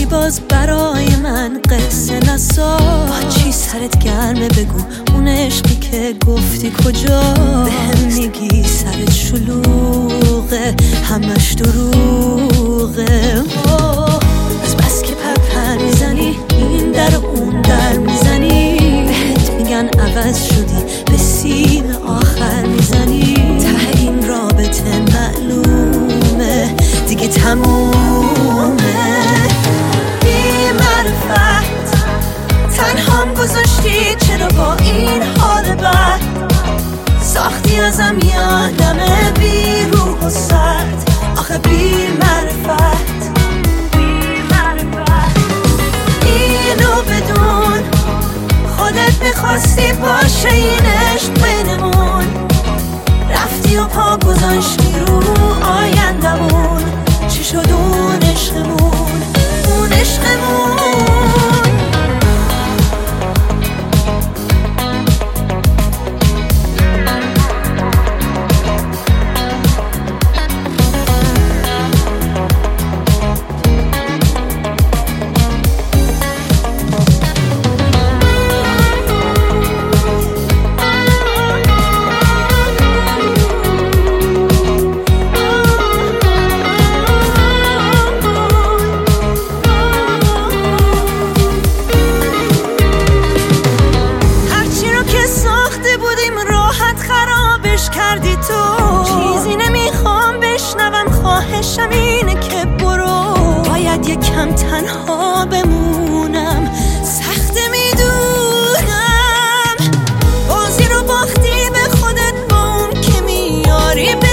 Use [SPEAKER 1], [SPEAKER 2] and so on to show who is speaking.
[SPEAKER 1] باز برای من قصه نساز. با چی سرت گرمه بگو اون عشقی که گفتی کجا؟ بهم میگی سرت شلوغه همش دروغه. از بس که پرپر میزنی این در اون در میزنی، بهت میگن عوض شدی به سیم آخر میزنی. ته این رابطه معلومه دیگه تمومه. بی معرفت تنهام گذاشتی، چرا با این حال بد ساختی ازم یادم بی روح و سرد. آخه بی معرفت اینو بدون خودت میخواستی باشه این عشق بینمون، رفتی و پا گذاشتی رو آیندمون. چی شد اون عشقمون، اون عشقمون؟ کردی تو چیزی نمیخوام بشنوم، خواهشم اینه که برو. باید یکم تنها بمونم، سخته میدونم. بازی رو باختی به خودت با اون که میاری